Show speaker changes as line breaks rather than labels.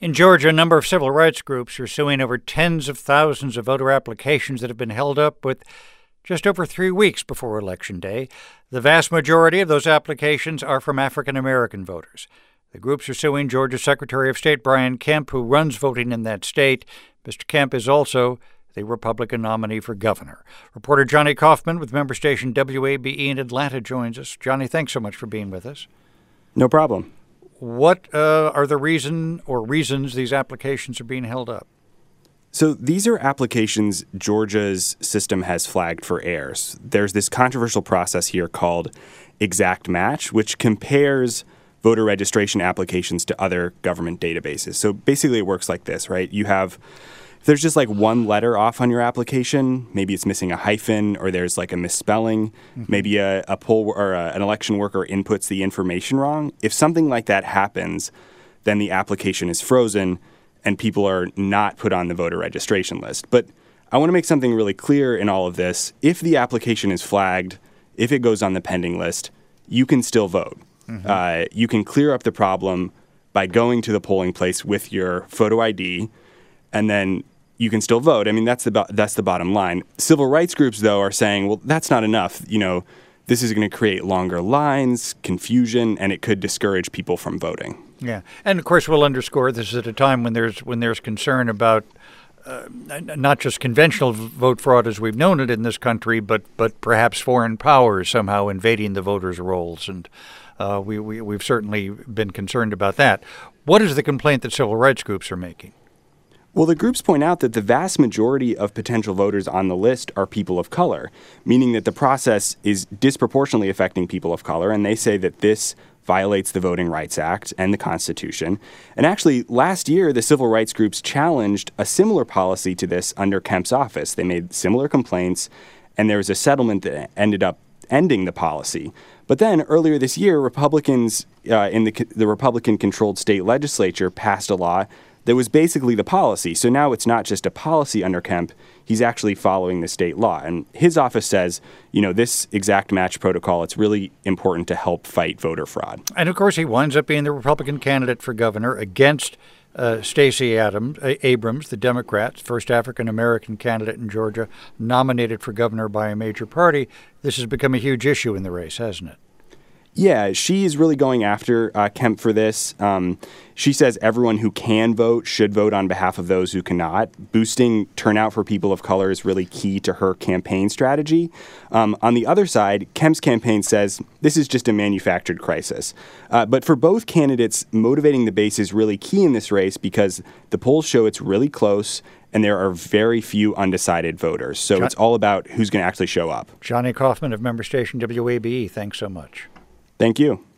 In Georgia, a number of civil rights groups are suing over tens of thousands of voter applications that have been held up with just over 3 weeks before Election Day. The vast majority of those applications are from African American voters. The groups are suing Georgia Secretary of State Brian Kemp, who runs voting in that state. Mr. Kemp is also the Republican nominee for governor. Reporter Johnny Kaufman with member station WABE in Atlanta joins us. Johnny, thanks so much for being with us.
No problem.
What are the reasons these applications are being held up?
So these are applications Georgia's system has flagged for errors. There's this controversial process here called Exact Match, which compares voter registration applications to other government databases. So basically it works like this, right? If there's just like one letter off on your application, maybe it's missing a hyphen or there's like a misspelling, maybe a poll or an election worker inputs the information wrong. If something like that happens, then the application is frozen and people are not put on the voter registration list. But I want to make something really clear in all of this. If the application is flagged, if it goes on the pending list, you can still vote. You can clear up the problem by going to the polling place with your photo ID, and then you can still vote. I mean, that's the bottom line. Civil rights groups, though, are saying, well, that's not enough. This is going to create longer lines, confusion, and it could discourage people from voting.
Yeah, and of course, we'll underscore this is at a time when there's concern about not just conventional vote fraud as we've known it in this country, but perhaps foreign powers somehow invading the voters' rolls, and we've certainly been concerned about that. What is the complaint that civil rights groups are making?
Well, the groups point out that the vast majority of potential voters on the list are people of color, meaning that the process is disproportionately affecting people of color, and they say that this violates the Voting Rights Act and the Constitution. And actually, last year, the civil rights groups challenged a similar policy to this under Kemp's office. They made similar complaints, and there was a settlement that ended up ending the policy. But then earlier this year, Republicans in the Republican-controlled state legislature passed a law that was basically the policy. So now it's not just a policy under Kemp. He's actually following the state law. And his office says, this exact match protocol, it's really important to help fight voter fraud.
And, of course, he winds up being the Republican candidate for governor against Stacey Abrams, the Democrat, first African-American candidate in Georgia, nominated for governor by a major party. This has become a huge issue in the race, hasn't it?
Yeah, she is really going after Kemp for this. She says everyone who can vote should vote on behalf of those who cannot. Boosting turnout for people of color is really key to her campaign strategy. On the other side, Kemp's campaign says this is just a manufactured crisis. But for both candidates, motivating the base is really key in this race because the polls show it's really close and there are very few undecided voters. So it's all about who's going to actually show up.
Johnny Kaufman of member station WABE, thanks so much.
Thank you.